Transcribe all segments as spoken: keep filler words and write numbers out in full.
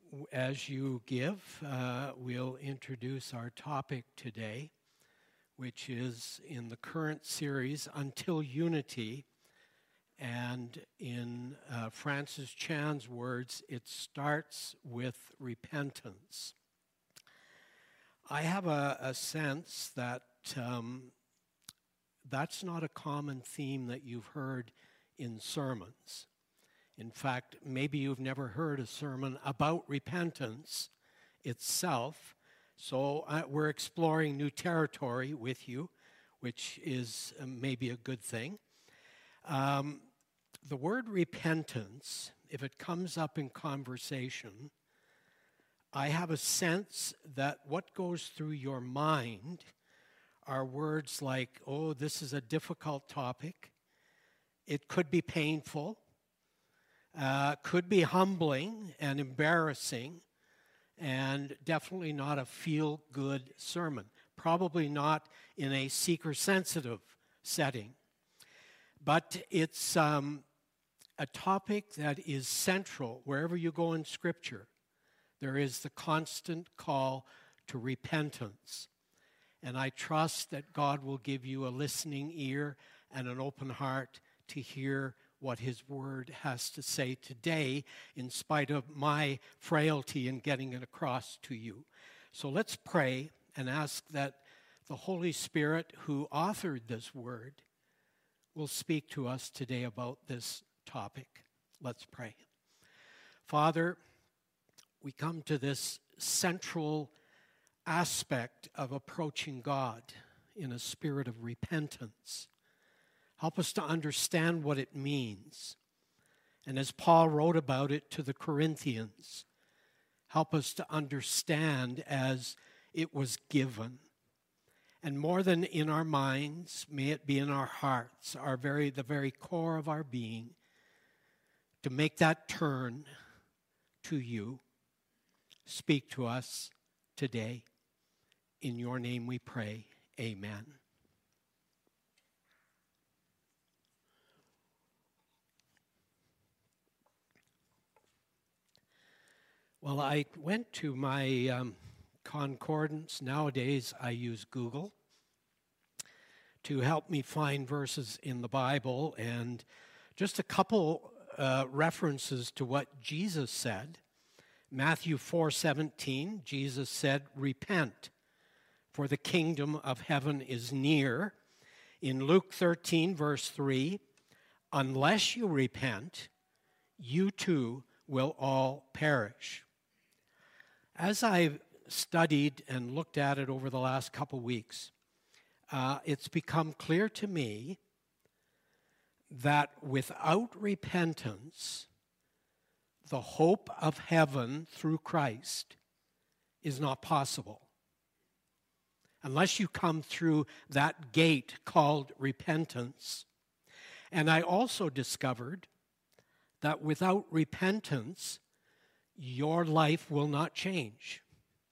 as you give, uh, we'll introduce our topic today, which is in the current series, Until Unity. And in uh, Francis Chan's words, it starts with repentance. I have a, a sense that um, that's not a common theme that you've heard in sermons. In fact, maybe you've never heard a sermon about repentance itself. So uh, we're exploring new territory with you, which is uh, maybe a good thing. Um, the word repentance, if it comes up in conversation, I have a sense that what goes through your mind are words like, oh, this is a difficult topic. It could be painful. Uh, could be humbling and embarrassing, and definitely not a feel-good sermon. Probably not in a seeker-sensitive setting. But it's um, a topic that is central wherever you go in Scripture. There is the constant call to repentance. And I trust that God will give you a listening ear and an open heart to hear what His Word has to say today, in spite of my frailty in getting it across to you. So let's pray and ask that the Holy Spirit, who authored this Word, will speak to us today about this topic. Let's pray. Father, we come to this central aspect of approaching God in a spirit of repentance. Help us to understand what it means. And as Paul wrote about it to the Corinthians, help us to understand as it was given. And more than in our minds, may it be in our hearts, our very the very core of our being, to make that turn to you. Speak to us today. In your name we pray. Amen. Well, I went to my um, concordance. Nowadays, I use Google to help me find verses in the Bible, and just a couple uh, references to what Jesus said. Matthew four seventeen, Jesus said, "Repent, for the kingdom of heaven is near." In Luke thirteen, verse three, "Unless you repent, you too will all perish." As I've studied and looked at it over the last couple weeks, uh, it's become clear to me that without repentance, the hope of heaven through Christ is not possible. Unless you come through that gate called repentance. And I also discovered that without repentance, your life will not change,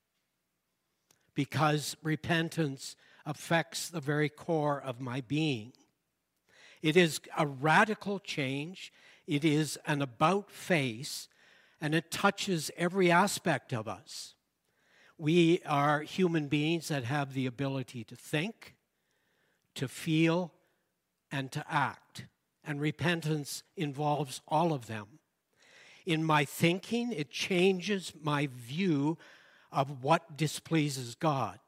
because repentance affects the very core of my being. It is a radical change. It is an about-face, and it touches every aspect of us. We are human beings that have the ability to think, to feel, and to act, and repentance involves all of them. In my thinking, it changes my view of what displeases God.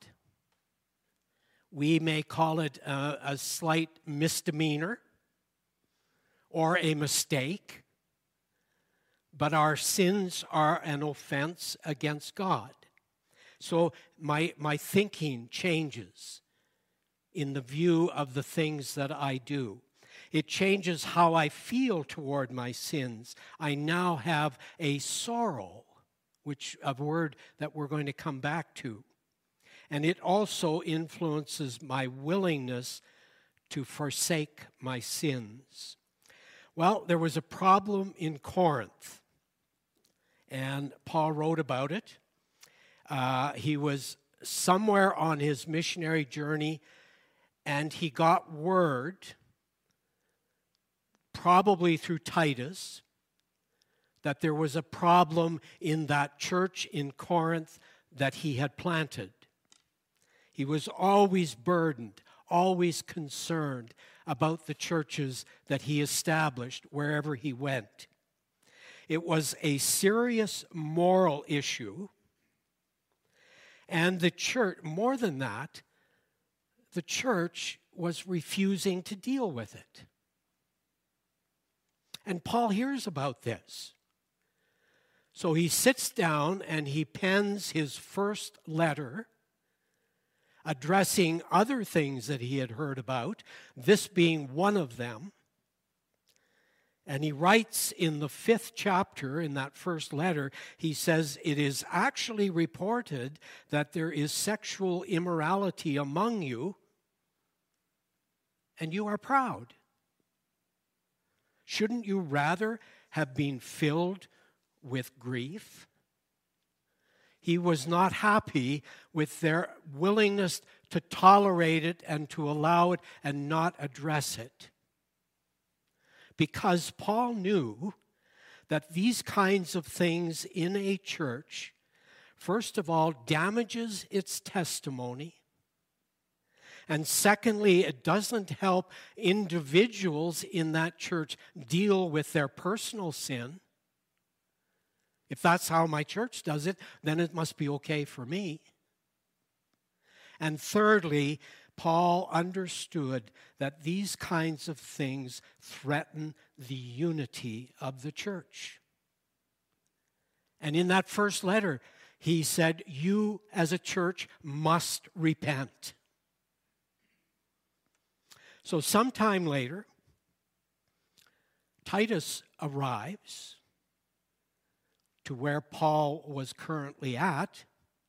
We may call it a, a slight misdemeanor or a mistake, but our sins are an offense against God. So my, my thinking changes in the view of the things that I do. It changes how I feel toward my sins. I now have a sorrow, which a word that we're going to come back to. And it also influences my willingness to forsake my sins. Well, there was a problem in Corinth, and Paul wrote about it. Uh, he was somewhere on his missionary journey, and he got word, probably through Titus, that there was a problem in that church in Corinth that he had planted. He was always burdened, always concerned about the churches that he established wherever he went. It was a serious moral issue, and the church, more than that, the church was refusing to deal with it. And Paul hears about this. So he sits down and he pens his first letter, addressing other things that he had heard about, this being one of them. And he writes in the fifth chapter, in that first letter, he says, "It is actually reported that there is sexual immorality among you, and you are proud. Shouldn't you rather have been filled with grief?" He was not happy with their willingness to tolerate it and to allow it and not address it. Because Paul knew that these kinds of things in a church, first of all, damages its testimony. And secondly, it doesn't help individuals in that church deal with their personal sin. If that's how my church does it, then it must be okay for me. And thirdly, Paul understood that these kinds of things threaten the unity of the church. And in that first letter, he said, you as a church must repent. So sometime later, Titus arrives to where Paul was currently at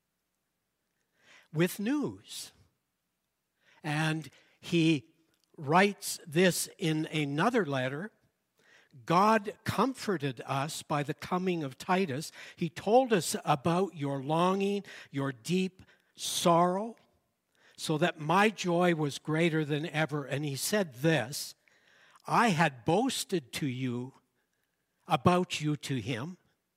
with news. And he writes this in another letter. God comforted us by the coming of Titus. He told us about your longing, your deep sorrow, so that my joy was greater than ever. And he said this, I had boasted to you about you to him,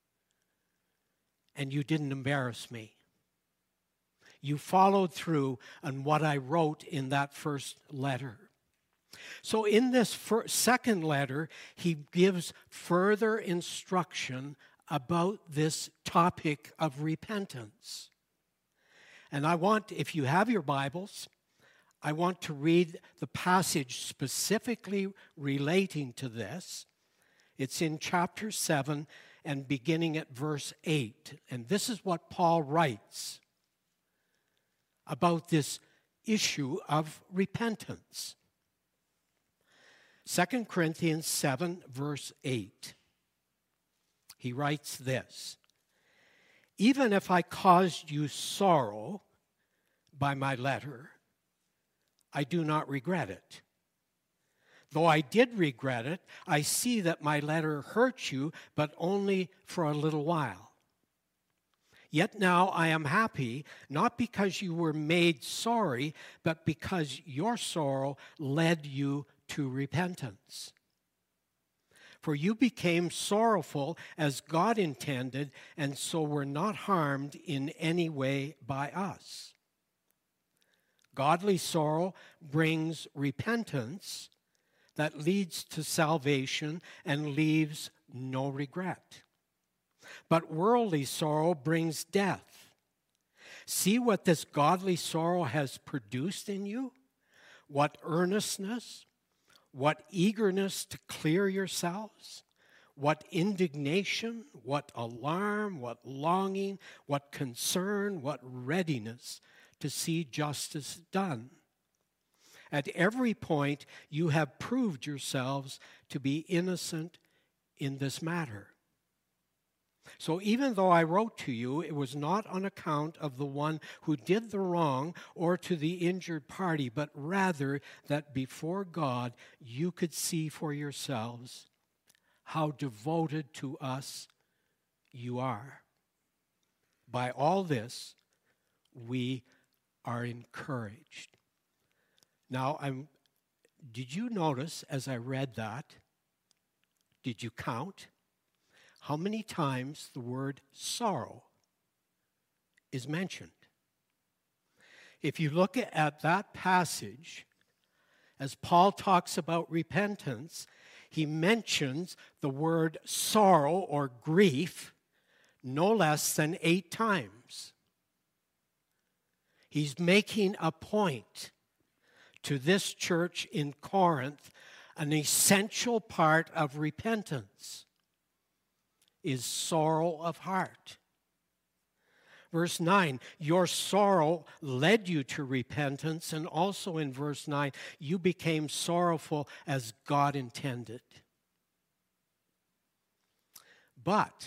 and you didn't embarrass me. You followed through on what I wrote in that first letter. So in this first, second letter, he gives further instruction about this topic of repentance. And I want, if you have your Bibles, I want to read the passage specifically relating to this. It's in chapter seven and beginning at verse eight. And this is what Paul writes about this issue of repentance. Second Corinthians seven, verse eight. He writes this, even if I caused you sorrow by my letter, I do not regret it. Though I did regret it, I see that my letter hurt you, but only for a little while. Yet now I am happy, not because you were made sorry, but because your sorrow led you to repentance. For you became sorrowful as God intended, and so were not harmed in any way by us. Godly sorrow brings repentance that leads to salvation and leaves no regret. But worldly sorrow brings death. See what this godly sorrow has produced in you? What earnestness, what eagerness to clear yourselves, what indignation, what alarm, what longing, what concern, what readiness to see justice done. At every point, you have proved yourselves to be innocent in this matter. So even though I wrote to you, it was not on account of the one who did the wrong or to the injured party, but rather that before God you could see for yourselves how devoted to us you are. By all this, we are encouraged. Now, I'm, did you notice as I read that, did you count how many times the word sorrow is mentioned. If you look at that passage, as Paul talks about repentance, he mentions the word sorrow or grief no less than eight times. He's making a point to this church in Corinth. An essential part of repentance is sorrow of heart. Verse nine, your sorrow led you to repentance, and also in verse nine, you became sorrowful as God intended. But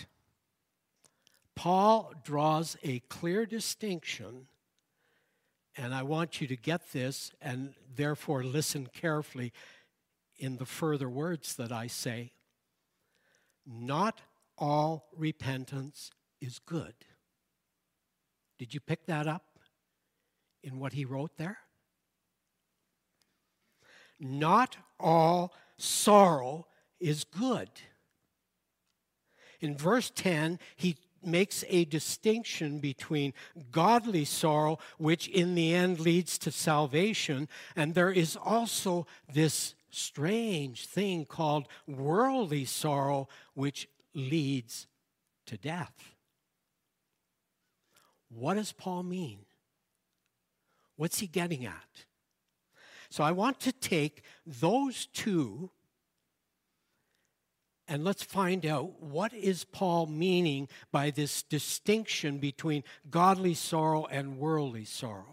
Paul draws a clear distinction, and I want you to get this and therefore listen carefully in the further words that I say. Not all repentance is good. Did you pick that up in what he wrote there? Not all sorrow is good. In verse ten, he makes a distinction between godly sorrow, which in the end leads to salvation, and there is also this strange thing called worldly sorrow, which leads to death. What does Paul mean? What's he getting at? So I want to take those two and let's find out what is Paul meaning by this distinction between godly sorrow and worldly sorrow.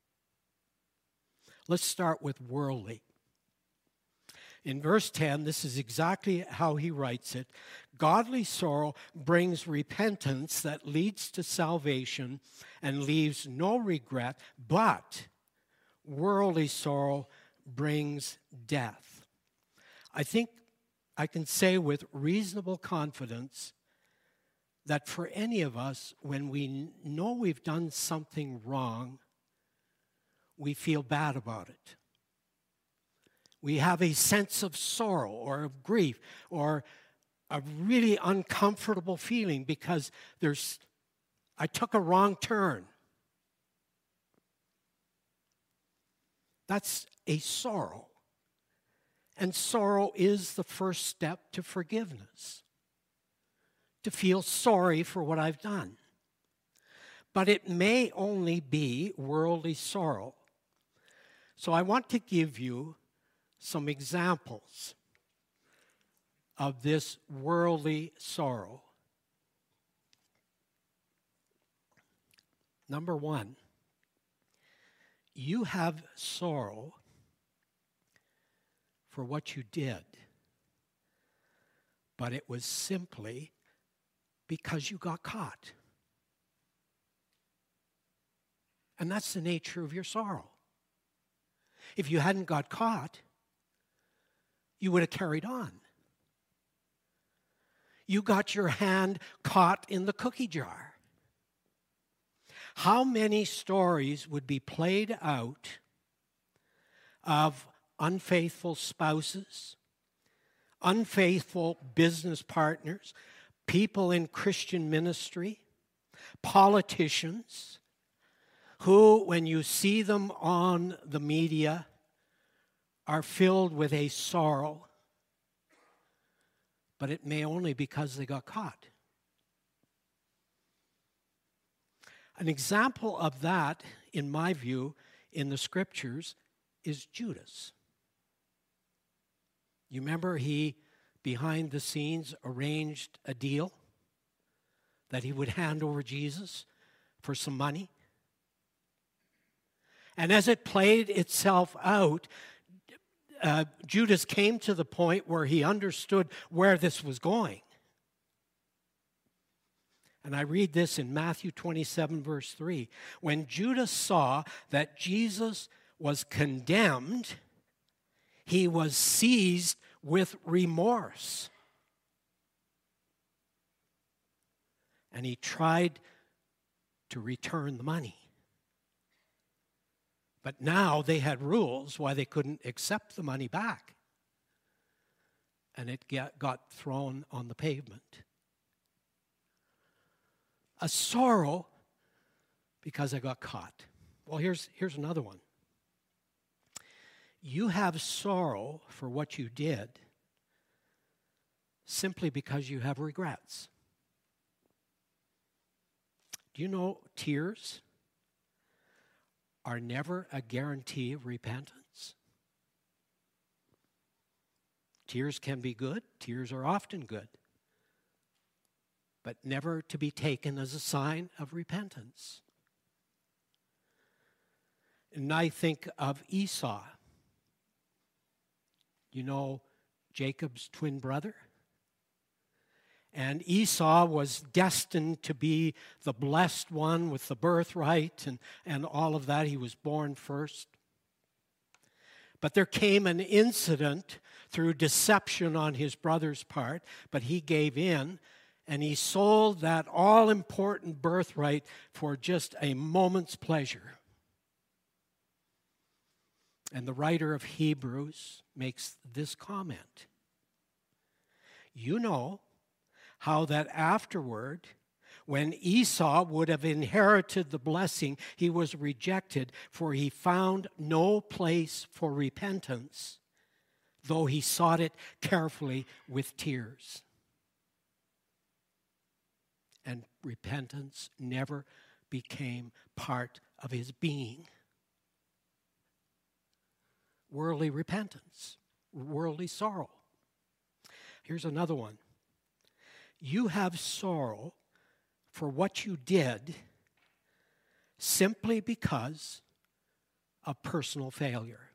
Let's start with worldly. In verse ten, this is exactly how he writes it. Godly sorrow brings repentance that leads to salvation and leaves no regret, but worldly sorrow brings death. I think I can say with reasonable confidence that for any of us, when we know we've done something wrong, we feel bad about it. We have a sense of sorrow or of grief or a really uncomfortable feeling because there's, I took a wrong turn. That's a sorrow. And sorrow is the first step to forgiveness, to feel sorry for what I've done. But it may only be worldly sorrow. So I want to give you some examples of this worldly sorrow. Number one, you have sorrow for what you did, but it was simply because you got caught. And that's the nature of your sorrow. If you hadn't got caught, you would have carried on. You got your hand caught in the cookie jar. How many stories would be played out of unfaithful spouses, unfaithful business partners, people in Christian ministry, politicians, who, when you see them on the media, are filled with a sorrow, but it may only be because they got caught. An example of that, in my view, in the scriptures, is Judas. You remember he, behind the scenes, arranged a deal that he would hand over Jesus for some money? And as it played itself out, uh, Judas came to the point where he understood where this was going. And I read this in Matthew twenty-seven, verse three. When Judas saw that Jesus was condemned, he was seized with remorse. And he tried to return the money. But now they had rules why they couldn't accept the money back. And it get, got thrown on the pavement. a sorrow because I got caught. Well, here's, here's another one. You have sorrow for what you did simply because you have regrets. Do you know tears are never a guarantee of repentance? Tears can be good. Tears are often good. But never to be taken as a sign of repentance. And I think of Esau. You know Jacob's twin brother? And Esau was destined to be the blessed one with the birthright and, and all of that. He was born first. But there came an incident through deception on his brother's part, but he gave in, and he sold that all-important birthright for just a moment's pleasure. And the writer of Hebrews makes this comment. You know how that afterward, when Esau would have inherited the blessing, he was rejected, for he found no place for repentance, though he sought it carefully with tears. And repentance never became part of his being. Worldly repentance, worldly sorrow. Here's another one. You have sorrow for what you did simply because of personal failure.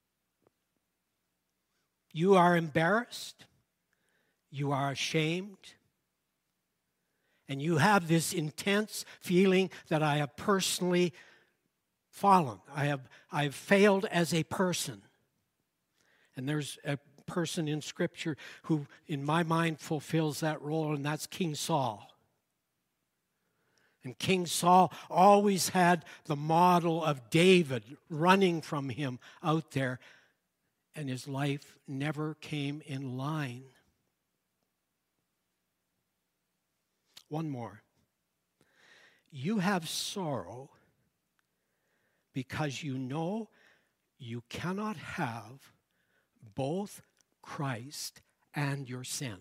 You are embarrassed, you are ashamed, and you have this intense feeling that I have personally fallen. I have I've failed as a person. And there's a person in Scripture who, in my mind, fulfills that role, and that's King Saul. And King Saul always had the model of David running from him out there, and his life never came in line. One more. You have sorrow because you know you cannot have both Christ and your sin.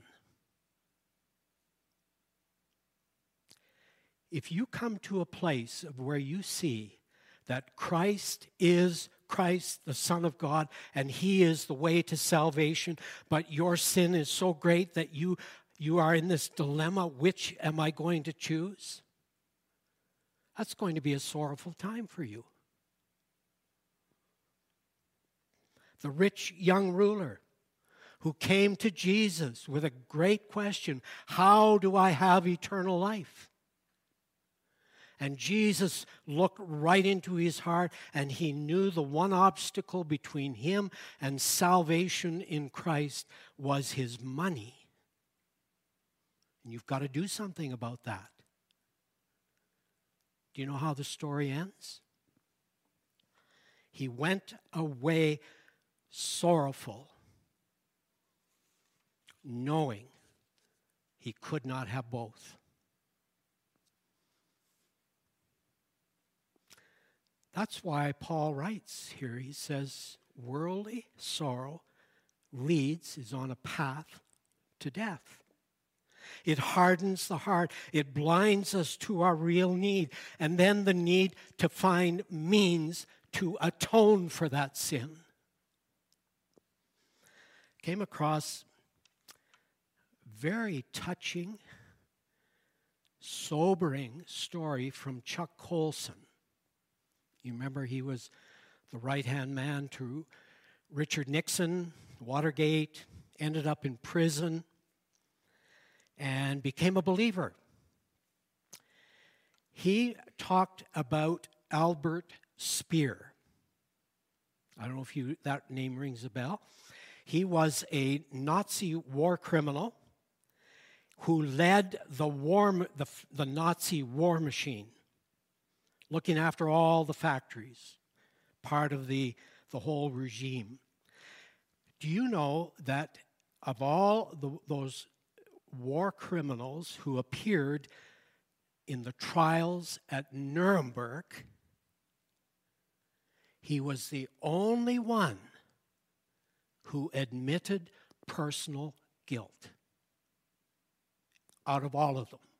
If you come to a place of where you see that Christ is Christ, the Son of God, and He is the way to salvation, but your sin is so great that you, you are in this dilemma, which am I going to choose? That's going to be a sorrowful time for you. The rich young ruler who came to Jesus with a great question, how do I have eternal life? And Jesus looked right into his heart, and he knew the one obstacle between him and salvation in Christ was his money. And you've got to do something about that. Do you know how the story ends? He went away sorrowful, knowing he could not have both. That's why Paul writes here, he says, worldly sorrow leads, is on a path to death. It hardens the heart. It blinds us to our real need. And then the need to find means to atone for that sin. Came across very touching, sobering story from Chuck Colson. You remember he was the right-hand man to Richard Nixon, Watergate, ended up in prison, and became a believer. He talked about Albert Speer. I don't know if you, that name rings a bell. He was a Nazi war criminal who led the war, the, the Nazi war machine, looking after all the factories, part of the, the whole regime. Do you know that of all the, those war criminals who appeared in the trials at Nuremberg, he was the only one who admitted personal guilt out of all of them.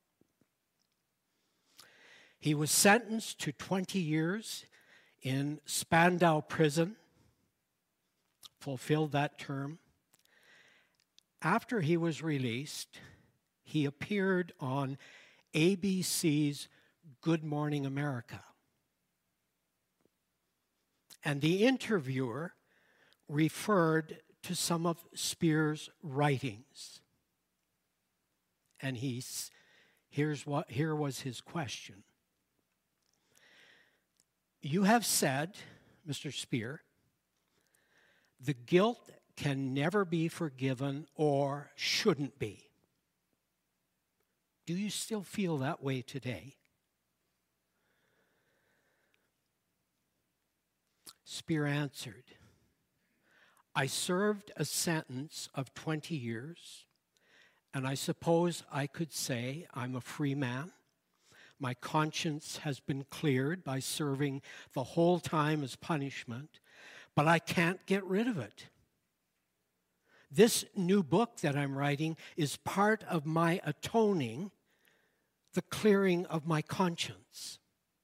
He was sentenced to twenty years in Spandau prison, fulfilled that term. After he was released, he appeared on A B C's Good Morning America. And the interviewer referred to some of Speer's writings. And he's, here's what, here was his question. You have said, Mister Speer, the guilt can never be forgiven or shouldn't be. Do you still feel that way today? Speer answered, I served a sentence of twenty years, and I suppose I could say I'm a free man. My conscience has been cleared by serving the whole time as punishment, but I can't get rid of it. This new book that I'm writing is part of my atoning, the clearing of my conscience.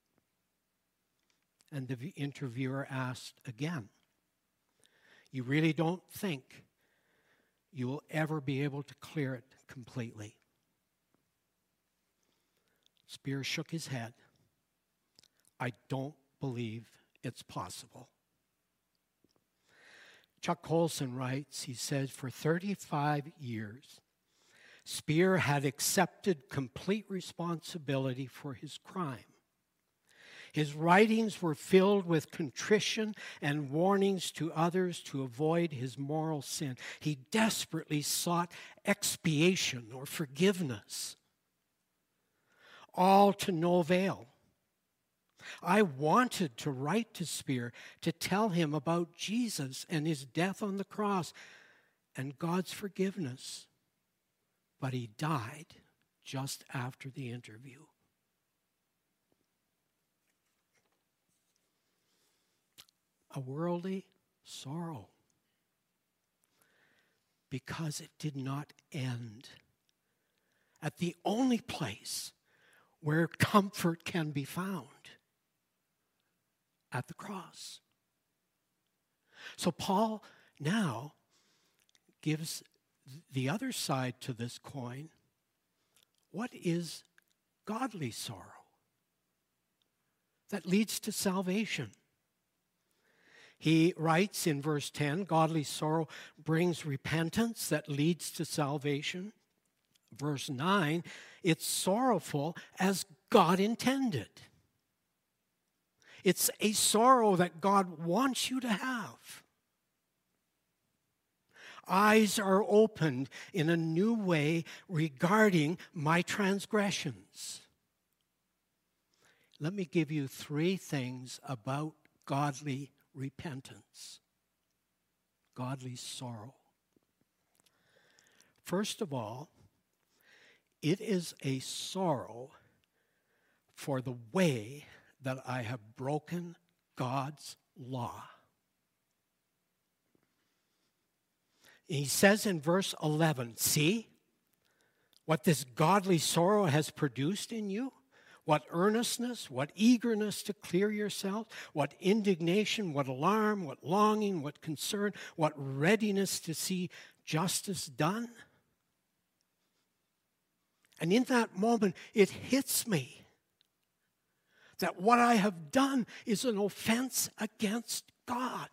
And the interviewer asked again, you really don't think you will ever be able to clear it completely? Speer shook his head. I don't believe it's possible. Chuck Colson writes, he says, for thirty-five years, Speer had accepted complete responsibility for his crime. His writings were filled with contrition and warnings to others to avoid his moral sin. He desperately sought expiation or forgiveness, all to no avail. I wanted to write to Speer to tell him about Jesus and his death on the cross and God's forgiveness, but he died just after the interview. A worldly sorrow, because it did not end at the only place where comfort can be found, at the cross. So Paul now gives the other side to this coin. What is godly sorrow that leads to salvation? He writes in verse ten, godly sorrow brings repentance that leads to salvation. Verse nine, it's sorrowful as God intended. It's a sorrow that God wants you to have. Eyes are opened in a new way regarding my transgressions. Let me give you three things about godly repentance, godly sorrow. First of all, it is a sorrow for the way that I have broken God's law. He says in verse eleven, see what this godly sorrow has produced in you? What earnestness, what eagerness to clear yourself, what indignation, what alarm, what longing, what concern, what readiness to see justice done. And in that moment, it hits me that what I have done is an offense against God.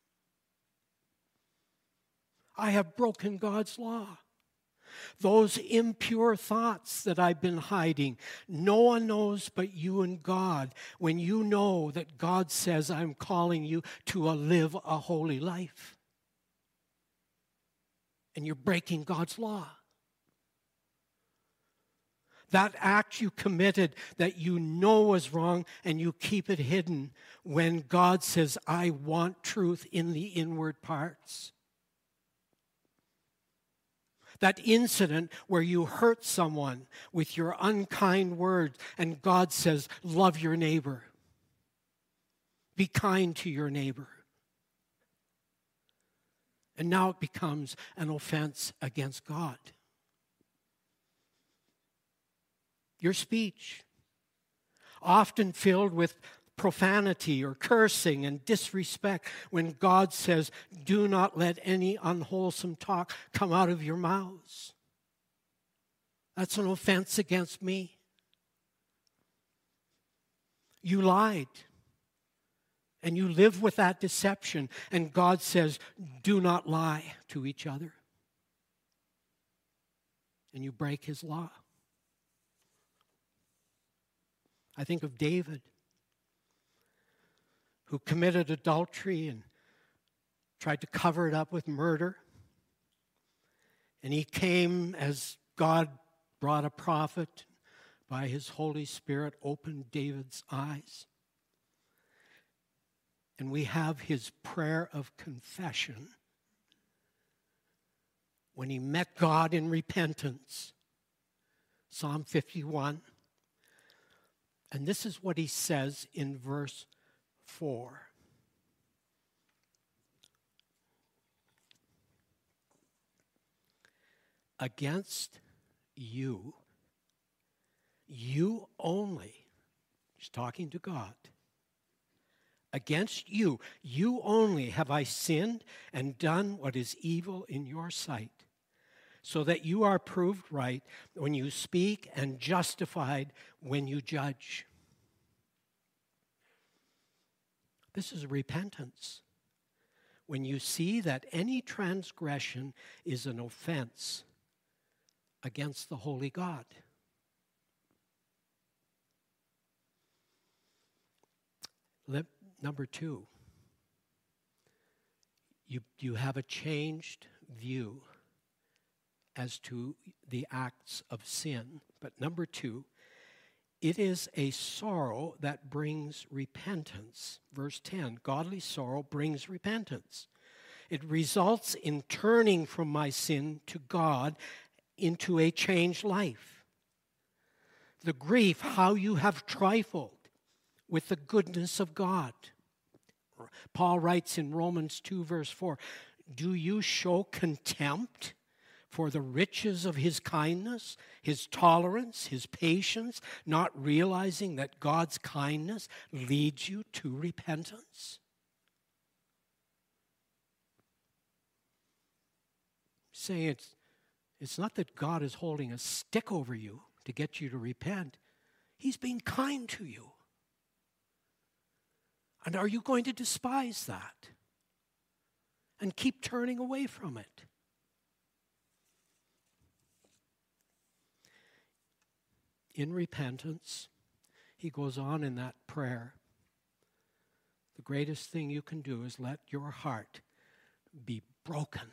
I have broken God's law. Those impure thoughts that I've been hiding, no one knows but you and God. When you know that God says, I'm calling you to a live a holy life. And you're breaking God's law. That act you committed that you know was wrong and you keep it hidden when God says, I want truth in the inward parts. That incident where you hurt someone with your unkind words, and God says, love your neighbor. Be kind to your neighbor. And now it becomes an offense against God. Your speech, often filled with profanity or cursing and disrespect, when God says, do not let any unwholesome talk come out of your mouths. That's an offense against me. You lied. And you live with that deception, and God says, do not lie to each other. And you break his law. I think of David, who committed adultery and tried to cover it up with murder. And he came as God brought a prophet, by his Holy Spirit, opened David's eyes. And we have his prayer of confession when he met God in repentance. Psalm fifty-one. And this is what he says in verse four. Against you, you only, he's talking to God, against you, you only have I sinned and done what is evil in your sight, so that you are proved right when you speak and justified when you judge. This is repentance. When you see that any transgression is an offense against the holy God. Let, number two, you, you have a changed view as to the acts of sin. But number two, it is a sorrow that brings repentance. Verse ten, godly sorrow brings repentance. It results in turning from my sin to God into a changed life. The grief, how you have trifled with the goodness of God. Paul writes in Romans two, verse four, do you show contempt for the riches of his kindness, his tolerance, his patience, not realizing that God's kindness leads you to repentance? Saying it's, it's not that God is holding a stick over you to get you to repent. He's being kind to you. And are you going to despise that and keep turning away from it? In repentance, he goes on in that prayer, the greatest thing you can do is let your heart be broken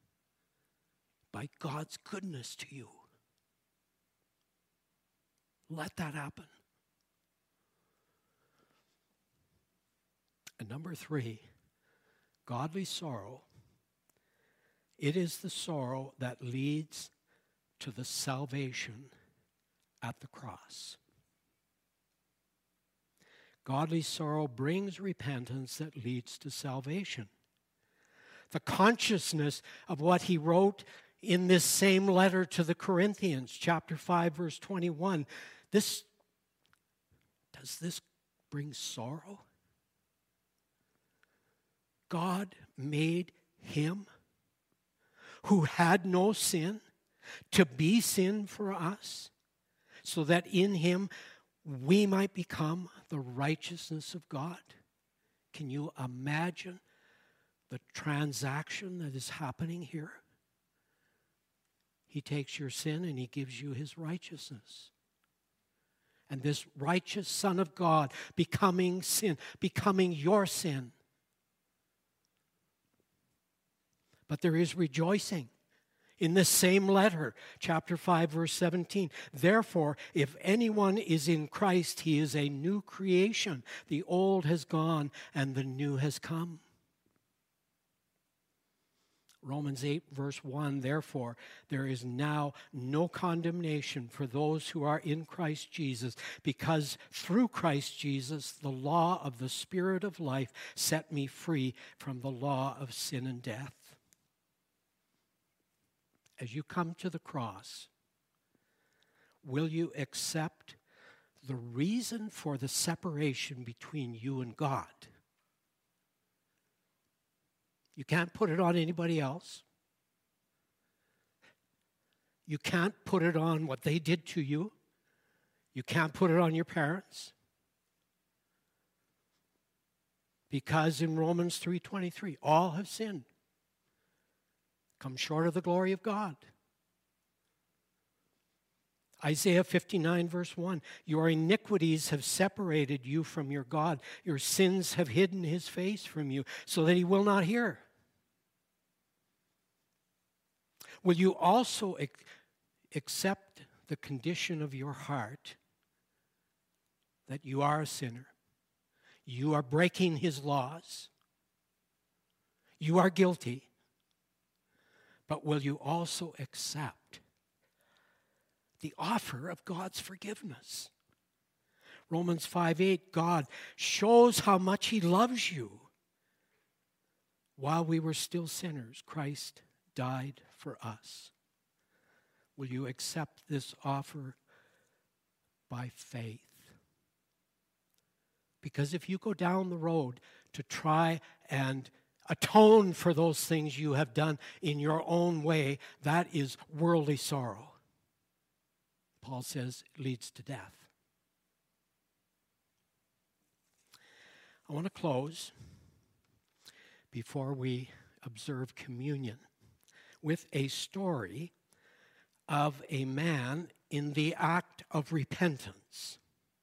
by God's goodness to you. Let that happen. And number three, godly sorrow. It is the sorrow that leads to the salvation at the cross. Godly sorrow brings repentance that leads to salvation. The consciousness of what he wrote in this same letter to the Corinthians, chapter five, verse twenty-one. This, does this bring sorrow? God made him who had no sin to be sin for us, so that in him we might become the righteousness of God. Can you imagine the transaction that is happening here? He takes your sin and he gives you his righteousness. And this righteous Son of God becoming sin, becoming your sin. But there is rejoicing. In this same letter, chapter five, verse seventeen, therefore, if anyone is in Christ, he is a new creation. The old has gone and the new has come. Romans eight, verse one, therefore, there is now no condemnation for those who are in Christ Jesus, because through Christ Jesus, the law of the Spirit of life set me free from the law of sin and death. As you come to the cross, will you accept the reason for the separation between you and God? You can't put it on anybody else. You can't put it on what they did to you. You can't put it on your parents. Because in Romans three twenty-three, all have sinned, come short of the glory of God. Isaiah fifty-nine, verse one, your iniquities have separated you from your God. Your sins have hidden his face from you so that he will not hear. Will you also ac- accept the condition of your heart that you are a sinner? You are breaking his laws. You are guilty. But will you also accept the offer of God's forgiveness? Romans five eight, God shows how much he loves you. While we were still sinners, Christ died for us. Will you accept this offer by faith? Because if you go down the road to try and atone for those things you have done in your own way, that is worldly sorrow. Paul says it leads to death. I want to close before we observe communion with a story of a man in the act of repentance.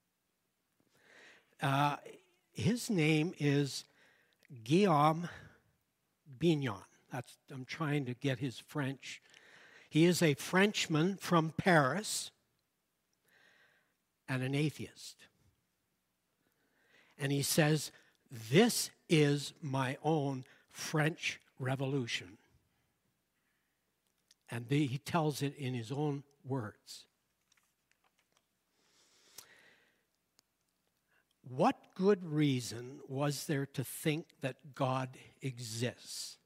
Uh, his name is Guillaume Bignon. That's, I'm trying to get his French. He is a Frenchman from Paris and an atheist. And he says, this is my own French Revolution. And the, he tells it in his own words. What good reason was there to think that God exists?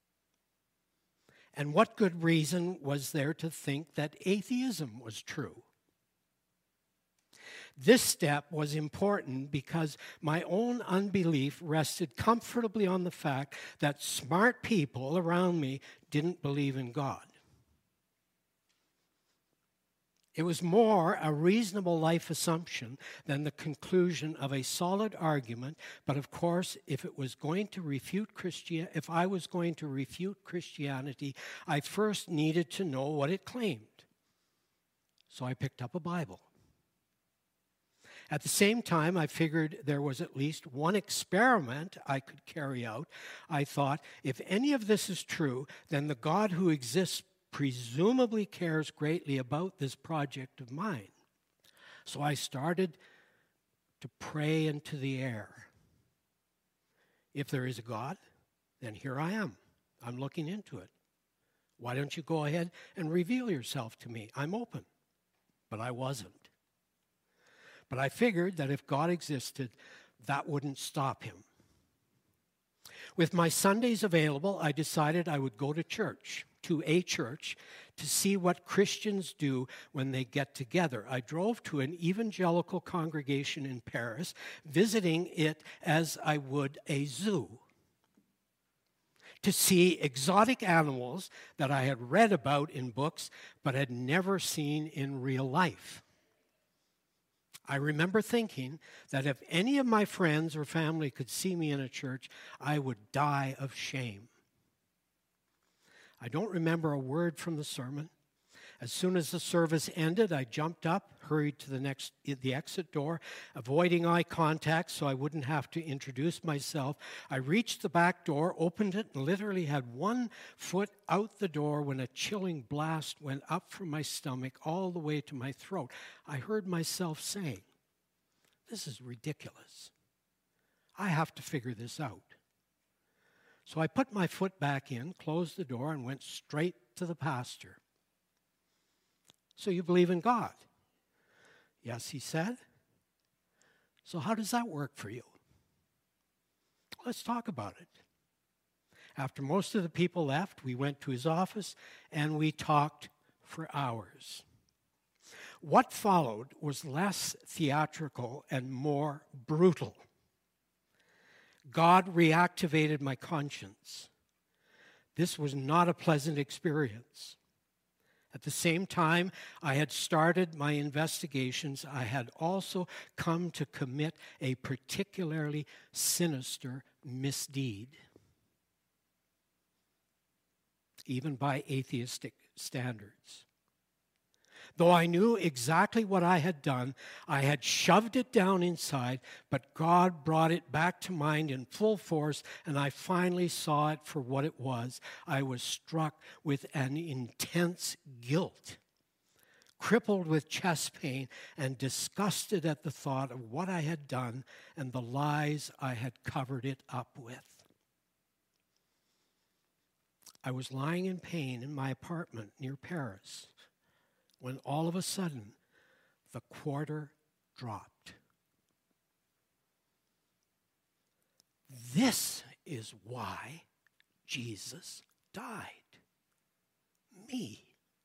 And what good reason was there to think that atheism was true? This step was important because my own unbelief rested comfortably on the fact that smart people around me didn't believe in God. It was more a reasonable life assumption than the conclusion of a solid argument. But of course, if it was going to refute Christian, if I was going to refute Christianity, I first needed to know what it claimed. So I picked up a Bible. At the same time, I figured there was at least one experiment I could carry out. I thought, if any of this is true, then the God who exists presumably cares greatly about this project of mine. So I started to pray into the air. If there is a God, then here I am. I'm looking into it. Why don't you go ahead and reveal yourself to me? I'm open. But I wasn't. But I figured that if God existed, that wouldn't stop him. With my Sundays available, I decided I would go to church, to a church, to see what Christians do when they get together. I drove to an evangelical congregation in Paris, visiting it as I would a zoo, to see exotic animals that I had read about in books but had never seen in real life. I remember thinking that if any of my friends or family could see me in a church, I would die of shame. I don't remember a word from the sermon. As soon as the service ended, I jumped up, hurried to the next the exit door, avoiding eye contact so I wouldn't have to introduce myself. I reached the back door, opened it, and literally had one foot out the door when a chilling blast went up from my stomach all the way to my throat. I heard myself saying, "This is ridiculous. I have to figure this out." So I put my foot back in, closed the door, and went straight to the pastor. So you believe in God? Yes, he said. So how does that work for you? Let's talk about it. After most of the people left, we went to his office and we talked for hours. What followed was less theatrical and more brutal. God reactivated my conscience. This was not a pleasant experience. At the same time I had started my investigations, I had also come to commit a particularly sinister misdeed, even by atheistic standards. Though I knew exactly what I had done, I had shoved it down inside, but God brought it back to mind in full force, and I finally saw it for what it was. I was struck with an intense guilt, crippled with chest pain, and disgusted at the thought of what I had done and the lies I had covered it up with. I was lying in pain in my apartment near Paris when all of a sudden the quarter dropped. This is why Jesus died. Me.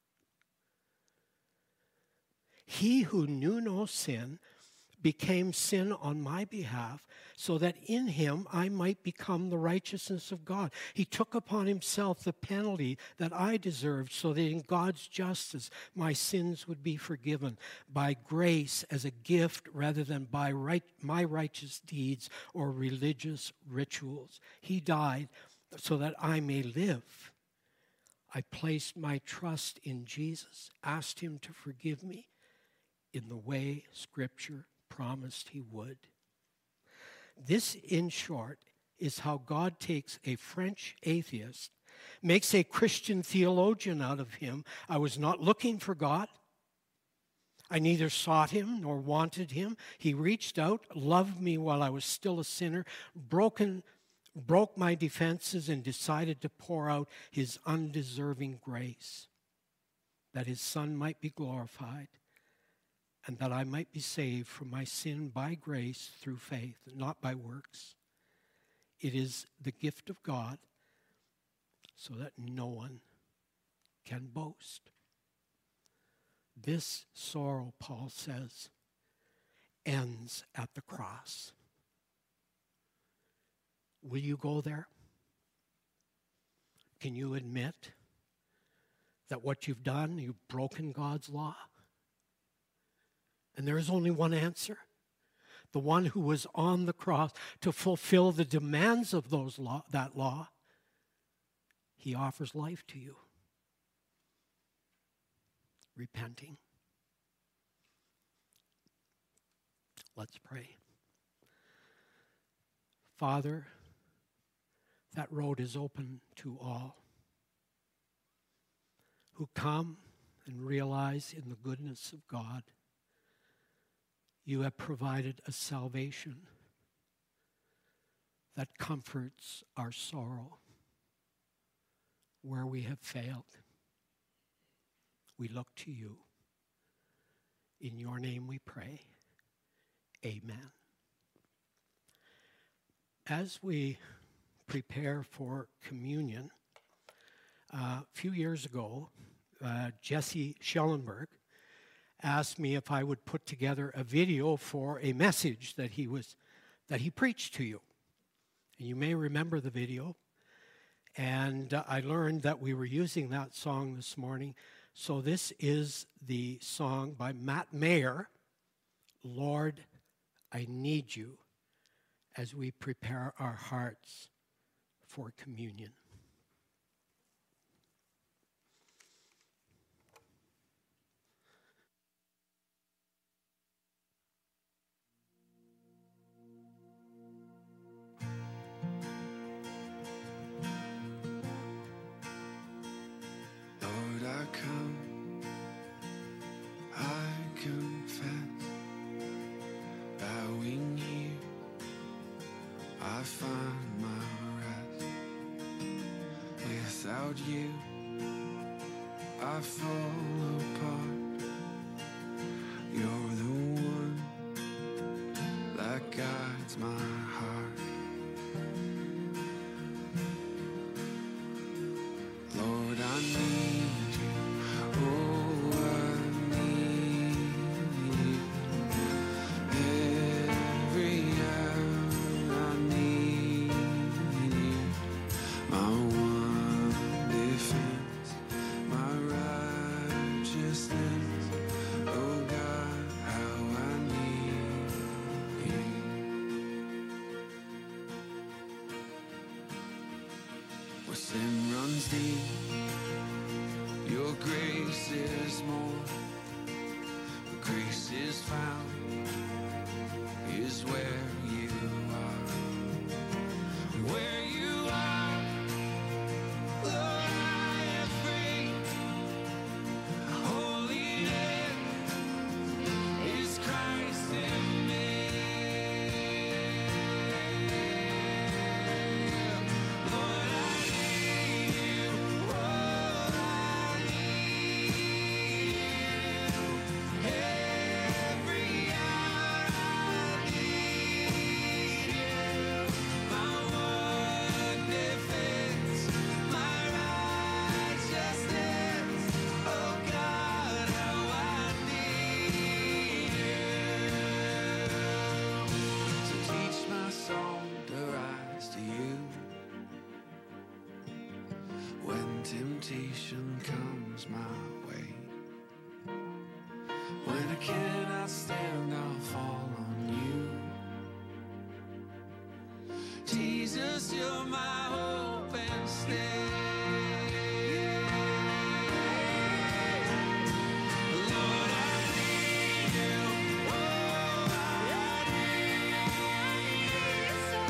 He who knew no sin became sin on my behalf, so that in him I might become the righteousness of God. He took upon himself the penalty that I deserved, so that in God's justice my sins would be forgiven by grace as a gift rather than by right, my righteous deeds or religious rituals. He died so that I may live. I placed my trust in Jesus, asked him to forgive me in the way Scripture promised he would. This, in short, is how God takes a French atheist, makes a Christian theologian out of him. I was not looking for God. I neither sought him nor wanted him. He reached out, loved me while I was still a sinner, broken, broke my defenses, and decided to pour out his undeserving grace, that his Son might be glorified, and that I might be saved from my sin by grace through faith, not by works. It is the gift of God, so that no one can boast. This sorrow, Paul says, ends at the cross. Will you go there? Can you admit that what you've done, you've broken God's law? And there is only one answer. The one who was on the cross to fulfill the demands of those law, that law, he offers life to you. Repenting. Let's pray. Father, that road is open to all who come and realize in the goodness of God you have provided a salvation that comforts our sorrow where we have failed. We look to you. In your name we pray. Amen. As we prepare for communion, uh, a few years ago, uh, Jesse Schellenberg asked me if I would put together a video for a message that he was that he preached to you. And you may remember the video. And uh, I learned that we were using that song this morning. So this is the song by Matt Mayer, Lord, I Need You, as we prepare our hearts for communion. I find my rest without you, I fall apart. You're the one that guides my heart. Lord, I need you. Oh, I need you. Every hour I need you. My one defense, my righteousness. Oh God, how I need you. Where sin runs deep, your grace is more. Where grace is found is where you are. Where you are, Lord, I am free. Holiness is Christ in me. Lord, I need you. Oh, I need you. Every hour I need you. My one defense, my righteousness. Oh God, how I need you. To teach my soul to rise to you. When temptation comes my way, when I cannot stand, I'll fall on you. Jesus, you're my hope and stay. Lord, I need you. Oh, I need you so.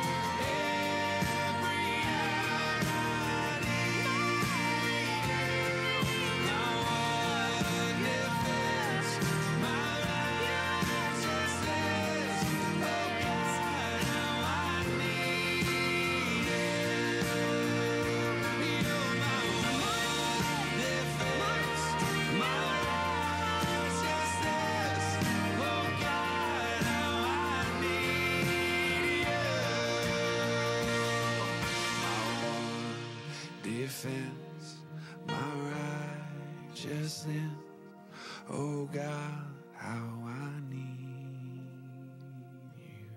Every hour I need you. My one defense, my righteousness. Oh God, how I need you. You're my one defense, my righteousness. Oh God, how I need you. My one defense, my righteousness. Oh God, how I need you.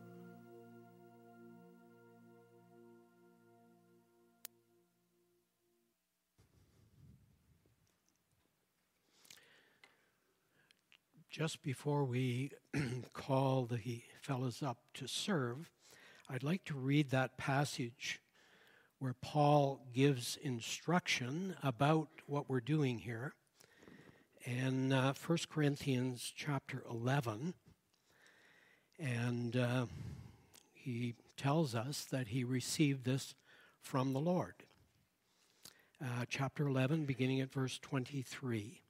Just before we call the fellows up to serve, I'd like to read that passage where Paul gives instruction about what we're doing here. In uh, First Corinthians chapter eleven, and uh, he tells us that he received this from the Lord. Uh, chapter eleven, beginning at verse twenty-three.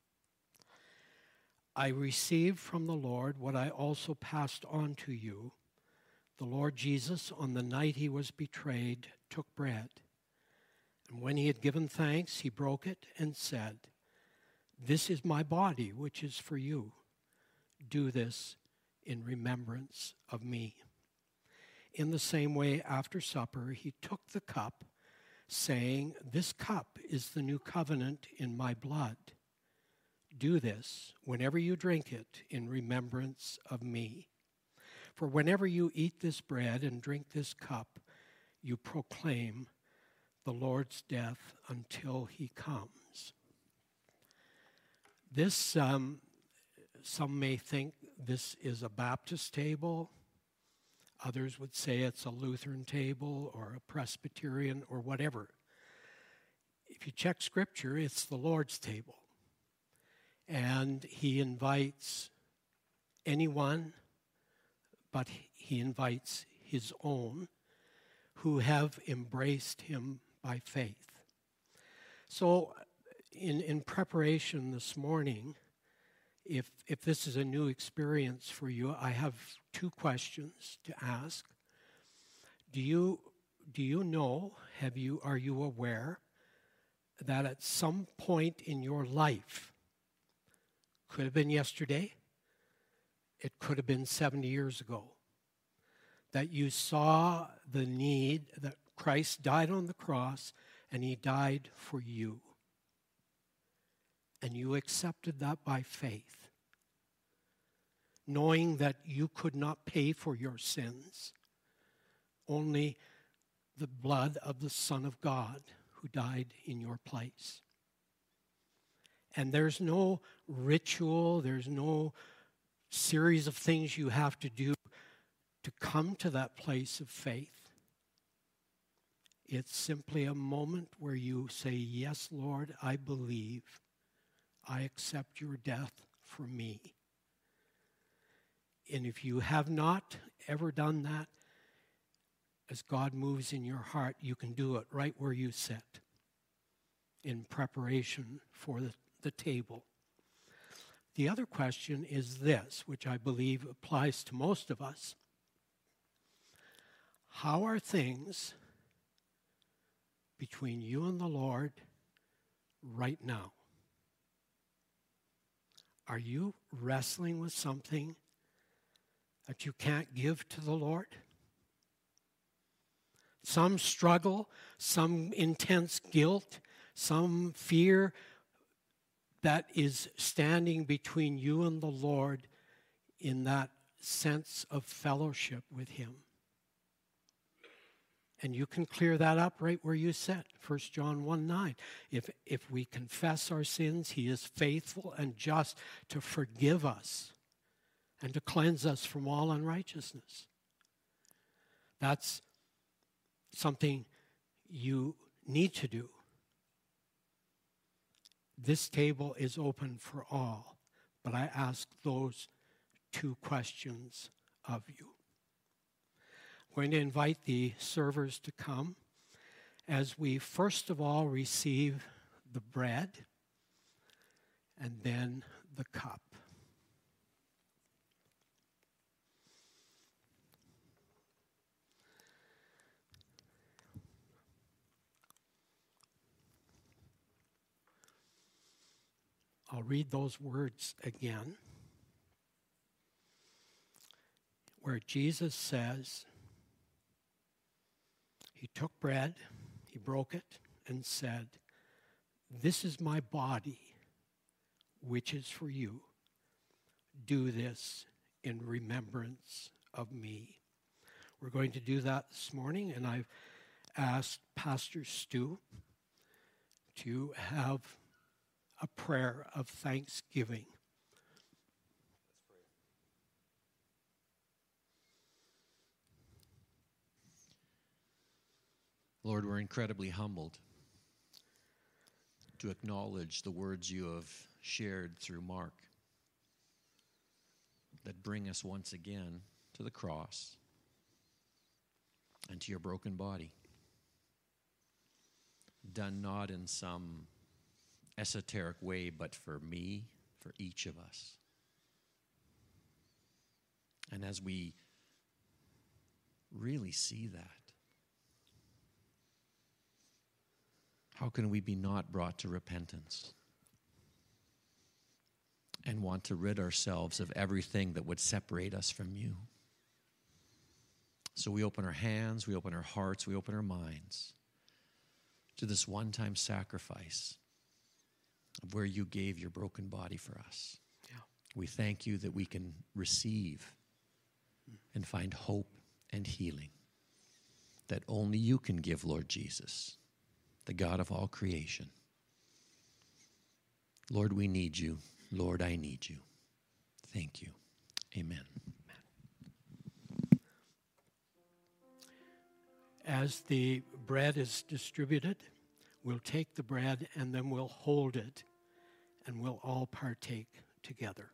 I received from the Lord what I also passed on to you. The Lord Jesus, on the night he was betrayed, took bread. And when he had given thanks, he broke it and said, "This is my body, which is for you. Do this in remembrance of me." In the same way, after supper, he took the cup, saying, "This cup is the new covenant in my blood. Do this whenever you drink it in remembrance of me. For whenever you eat this bread and drink this cup, you proclaim the Lord's death until he comes." This, um, some may think this is a Baptist table. Others would say it's a Lutheran table or a Presbyterian or whatever. If you check Scripture, it's the Lord's table. And he invites anyone, but he invites his own who have embraced him by faith. So in, in preparation this morning, if, if this is a new experience for you, I have two questions to ask. Do you, do you know, have you, are you aware that at some point in your life, could have been yesterday, it could have been seventy years ago, that you saw the need, that Christ died on the cross and he died for you. And you accepted that by faith, knowing that you could not pay for your sins, only the blood of the Son of God who died in your place. And there's no ritual, there's no series of things you have to do to come to that place of faith. It's simply a moment where you say, yes, Lord, I believe. I accept your death for me. And if you have not ever done that, as God moves in your heart, you can do it right where you sit in preparation for the, the table. The other question is this, which I believe applies to most of us. How are things between you and the Lord right now? Are you wrestling with something that you can't give to the Lord? Some struggle, some intense guilt, some fear that is standing between you and the Lord in that sense of fellowship with him. And you can clear that up right where you sit. First John one nine. If, if we confess our sins, he is faithful and just to forgive us and to cleanse us from all unrighteousness. That's something you need to do. This table is open for all, but I ask those two questions of you. I'm going to invite the servers to come as we first of all receive the bread and then the cup. I'll read those words again, where Jesus says, he took bread, he broke it, and said, "This is my body, which is for you. Do this in remembrance of me." We're going to do that this morning, and I've asked Pastor Stu to have a prayer of thanksgiving. Lord, we're incredibly humbled to acknowledge the words you have shared through Mark that bring us once again to the cross and to your broken body, done not in some esoteric way, but for me, for each of us. And as we really see that, how can we be not brought to repentance and want to rid ourselves of everything that would separate us from you? So we open our hands, we open our hearts, we open our minds to this one-time sacrifice of where you gave your broken body for us. Yeah. We thank you that we can receive and find hope and healing that only you can give, Lord Jesus, the God of all creation. Lord, we need you. Lord, I need you. Thank you. Amen. As the bread is distributed, we'll take the bread and then we'll hold it and we'll all partake together.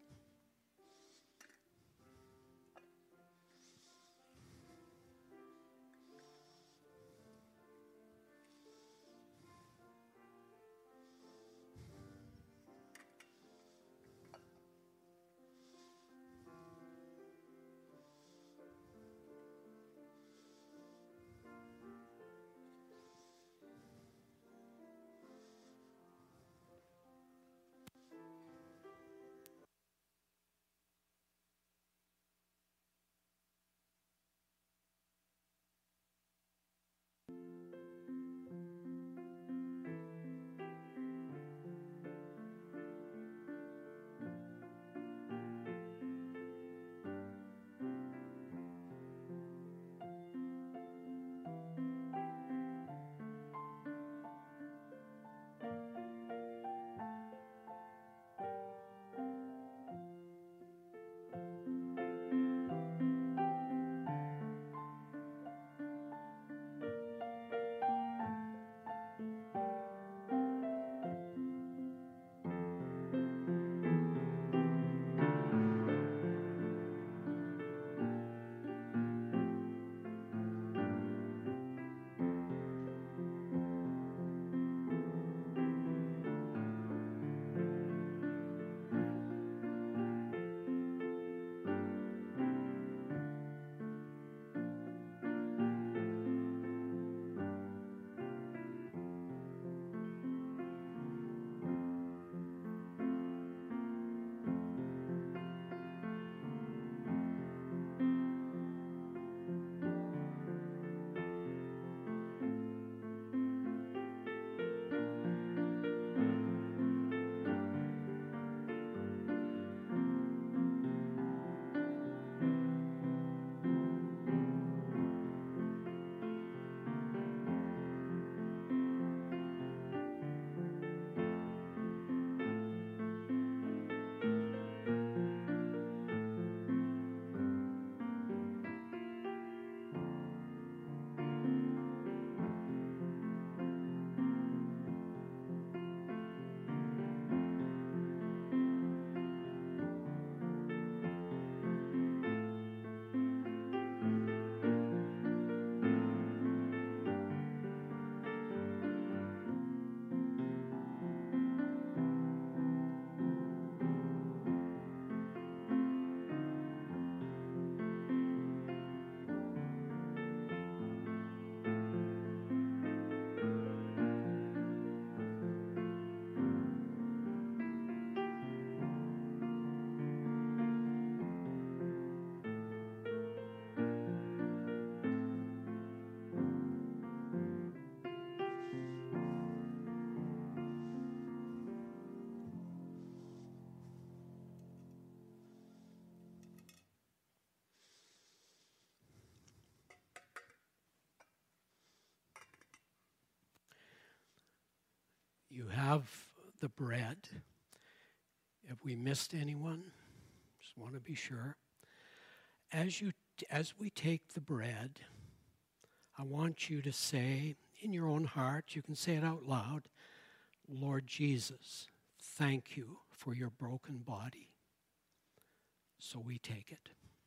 have the bread. Have we missed anyone? Just want to be sure. As you, as we take the bread, I want you to say in your own heart, you can say it out loud, Lord Jesus, thank you for your broken body. So we take it.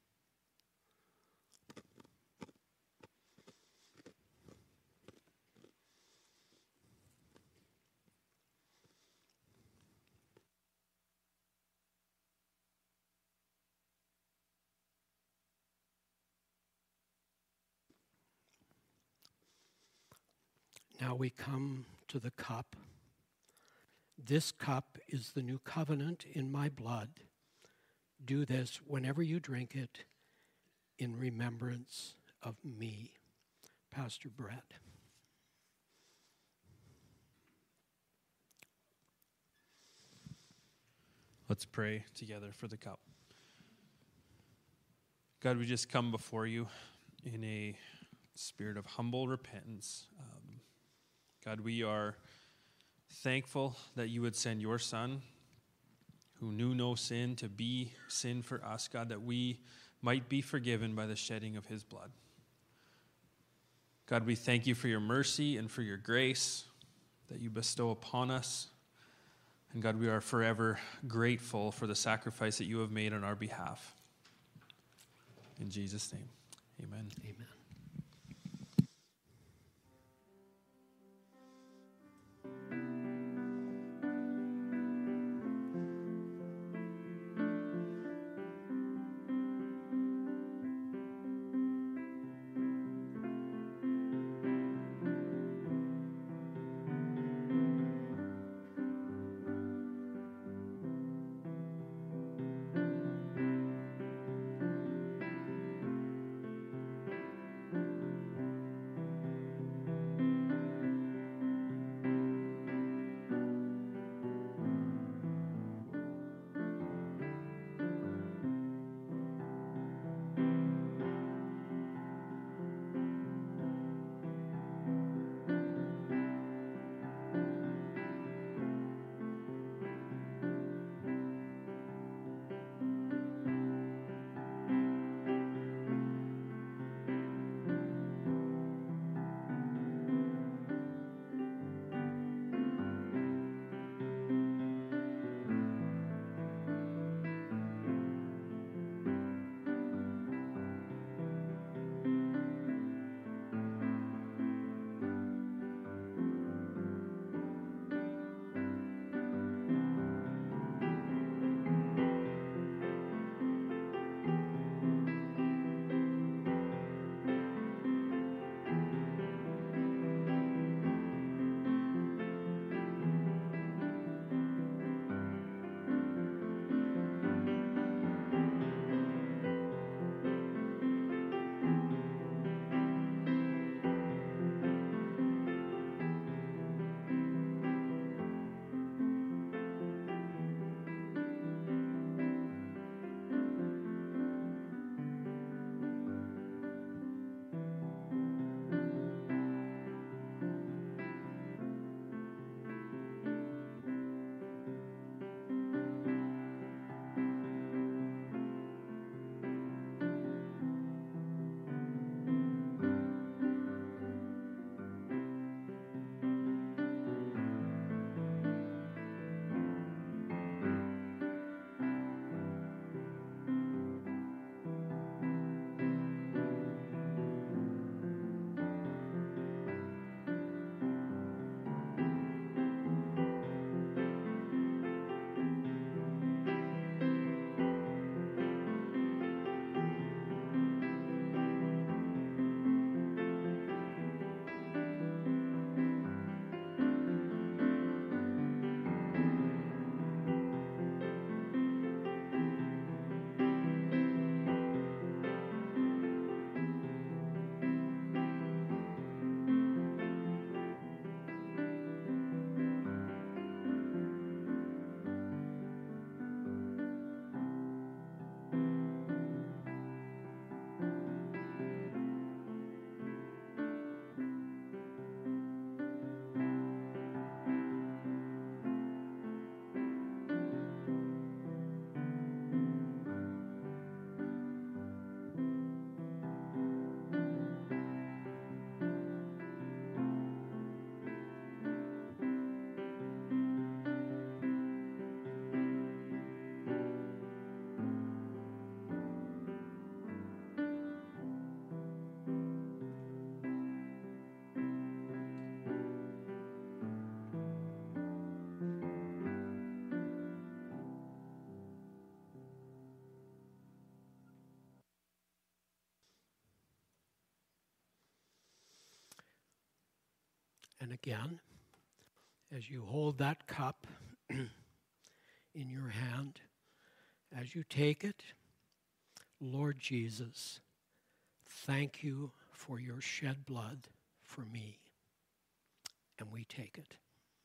Now we come to the cup. This cup is the new covenant in my blood. Do this whenever you drink it in remembrance of me. Pastor Brett. Let's pray together for the cup. God, we just come before you in a spirit of humble repentance. Um, God, we are thankful that you would send your Son, who knew no sin, to be sin for us, God, that we might be forgiven by the shedding of his blood. God, we thank you for your mercy and for your grace that you bestow upon us. And God, we are forever grateful for the sacrifice that you have made on our behalf. In Jesus' name, amen. Amen. And again, as you hold that cup in your hand, as you take it, Lord Jesus, thank you for your shed blood for me. And we take it.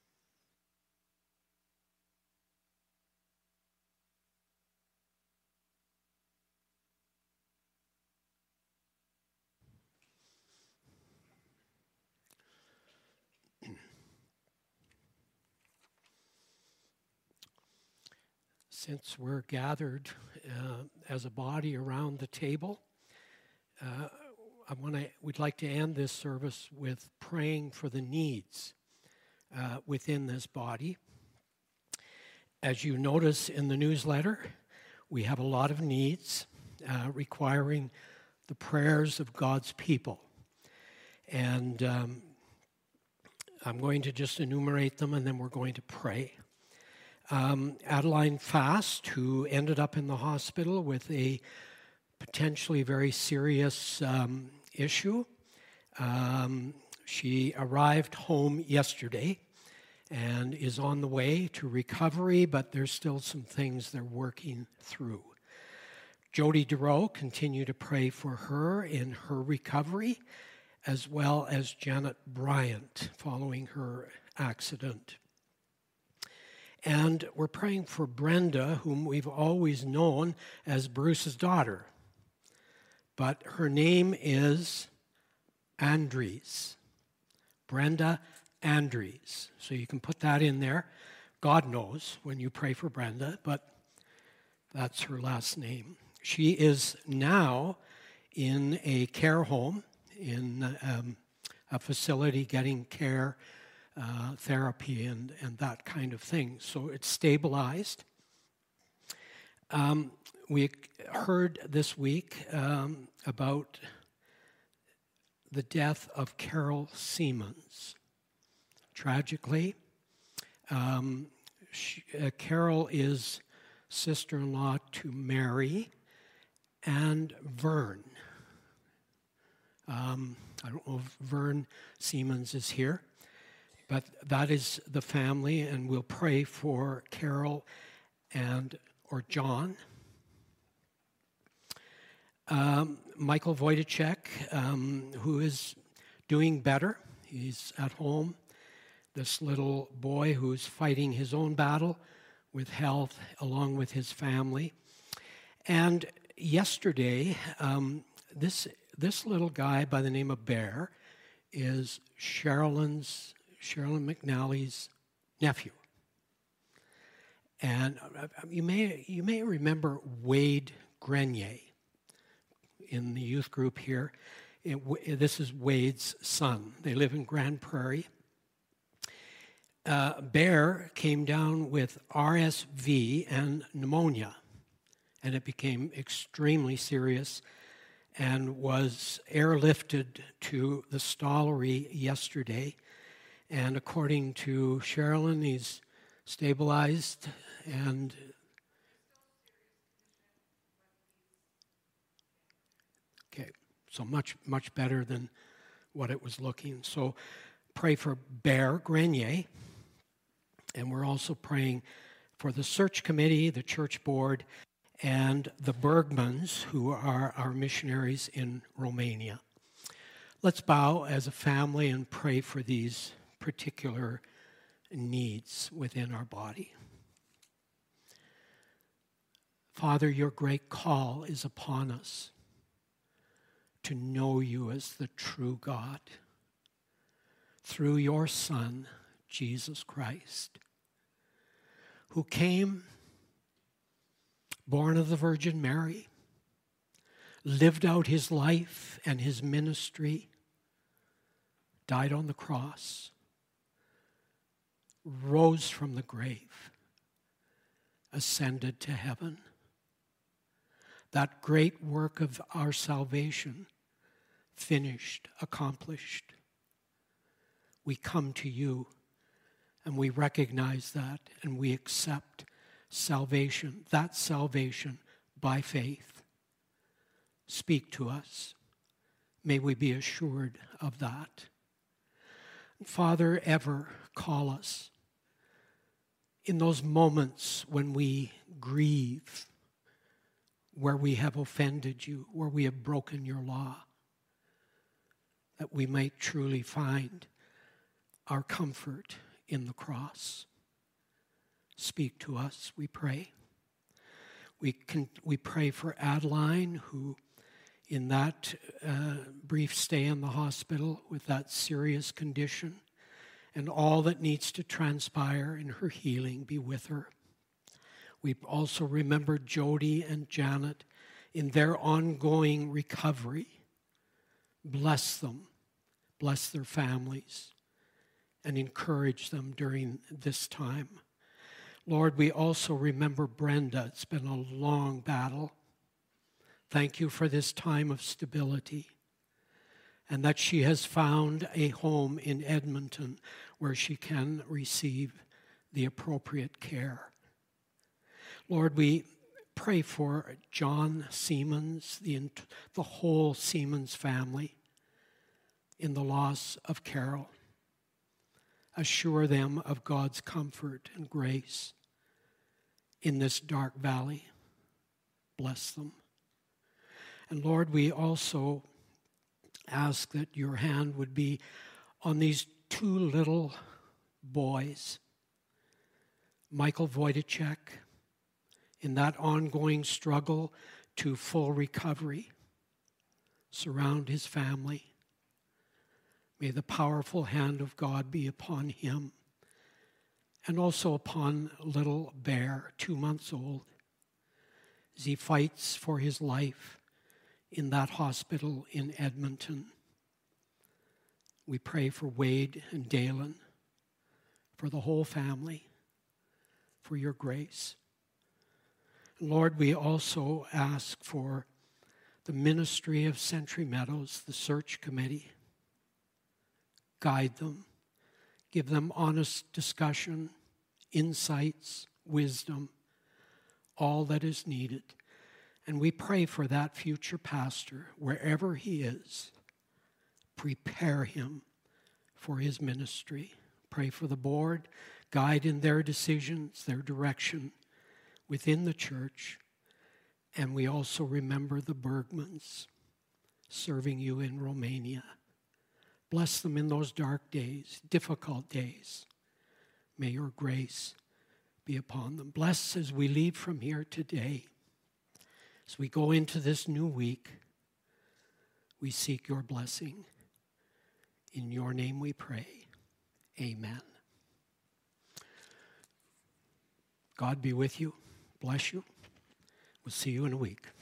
Since we're gathered uh, as a body around the table, uh, I want to. We'd like to end this service with praying for the needs uh, within this body. As you notice in the newsletter, we have a lot of needs uh, requiring the prayers of God's people, and um, I'm going to just enumerate them, and then we're going to pray. Um, Adeline Fast, who ended up in the hospital with a potentially very serious um, issue. Um, she arrived home yesterday and is on the way to recovery, but there's still some things they're working through. Jody DeRoe, continue to pray for her in her recovery, as well as Janet Bryant following her accident. And we're praying for Brenda, whom we've always known as Bruce's daughter. But her name is Andries. Brenda Andries. So you can put that in there. God knows when you pray for Brenda, but that's her last name. She is now in a care home, in um, a facility getting care, Uh, therapy and, and that kind of thing. So it's stabilized. Um, we heard this week um, about the death of Carol Siemens. Tragically, um, she, uh, Carol is sister-in-law to Mary and Vern. Um, I don't know if Vern Siemens is here. But that is the family, and we'll pray for Carol and or John. Um, Michael Wojtacek, um, who is doing better. He's at home. This little boy who's fighting his own battle with health along with his family. And yesterday, um, this, this little guy by the name of Bear is Sherilyn's Sherilyn McNally's nephew. And you may you may remember Wade Grenier in the youth group here. It, this is Wade's son. They live in Grand Prairie. Uh, Bear came down with R S V and pneumonia, and it became extremely serious and was airlifted to the Stollery yesterday. And according to Sherilyn, he's stabilized and okay, so much, much better than what it was looking. So pray for Bear Grenier. And we're also praying for the search committee, the church board, and the Bergmans, who are our missionaries in Romania. Let's bow as a family and pray for these particular needs within our body. Father, your great call is upon us to know you as the true God through your Son, Jesus Christ, who came, born of the Virgin Mary, lived out his life and his ministry, died on the cross, rose from the grave, ascended to heaven. That great work of our salvation, finished, accomplished. We come to you and we recognize that and we accept salvation, that salvation by faith. Speak to us. May we be assured of that. Father, ever call us in those moments when we grieve, where we have offended you, where we have broken your law, that we might truly find our comfort in the cross. Speak to us, we pray. We can, we pray for Adeline, who in that uh, brief stay in the hospital with that serious condition, and all that needs to transpire in her healing be with her. We also remember Jody and Janet in their ongoing recovery. Bless them, bless their families, and encourage them during this time. Lord, we also remember Brenda. It's been a long battle. Thank you for this time of stability, and that she has found a home in Edmonton where she can receive the appropriate care. Lord, we pray for John Siemens, the, the whole Siemens family, in the loss of Carol. Assure them of God's comfort and grace in this dark valley. Bless them. And Lord, we also ask that your hand would be on these two little boys, Michael Wojtacek, in that ongoing struggle to full recovery. Surround his family. May the powerful hand of God be upon him, and also upon little Bear, two months old, as he fights for his life in that hospital in Edmonton. We pray for Wade and Dalen, for the whole family, for your grace. Lord, we also ask for the ministry of Century Meadows, the search committee. Guide them, give them honest discussion, insights, wisdom, all that is needed. And we pray for that future pastor, wherever he is. Prepare him for his ministry. Pray for the board, guide in their decisions, their direction within the church. And we also remember the Bergmans serving you in Romania. Bless them in those dark days, difficult days. May your grace be upon them. Bless as we leave from here today. As we go into this new week, we seek your blessing. In your name we pray. Amen. God be with you. Bless you. We'll see you in a week.